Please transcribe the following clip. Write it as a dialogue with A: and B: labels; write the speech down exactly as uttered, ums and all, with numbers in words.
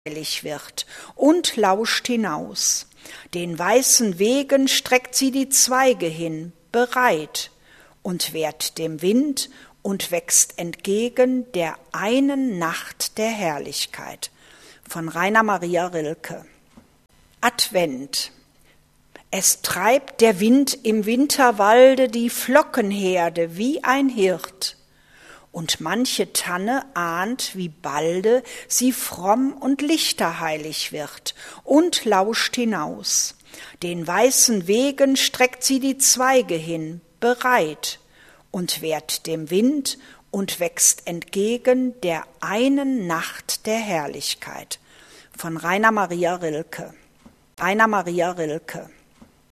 A: heilig wird und lauscht hinaus. Den weißen Wegen streckt sie die Zweige hin, bereit, und wehrt dem Wind und wächst entgegen der einen Nacht der Herrlichkeit. Von Rainer Maria Rilke. Advent. Es treibt der Wind im Winterwalde die Flockenherde wie ein Hirt. Und manche Tanne ahnt, wie balde sie fromm und lichterheilig wird und lauscht hinaus. Den weißen Wegen streckt sie die Zweige hin, bereit, und wehrt dem Wind und wächst entgegen der einen Nacht der Herrlichkeit. Von Rainer Maria Rilke. Rainer Maria Rilke.